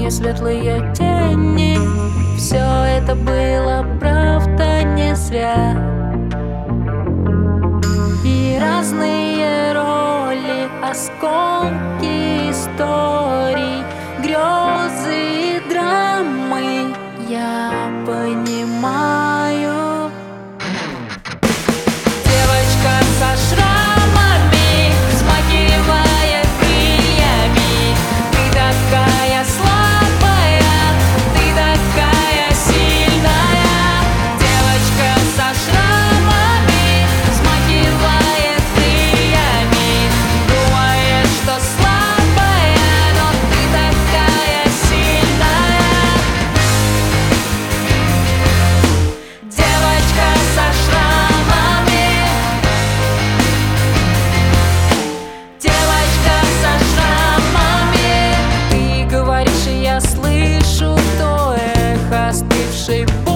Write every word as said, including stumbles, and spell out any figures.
темные светлые тени. Все это было, правда, не зря. И разные роли, осколки историй, грезы и драмы я понимаю. Девочка со шрамами взмахивает крыльями. Ты такая слабая, ты такая сильная. Девочка со шрамами взмахивает крыльями. Думаешь, что слабая, но ты такая сильная. Девочка со шрамами, девочка со шрамами. Ты говоришь, и я слышу то эхо остывшей боли.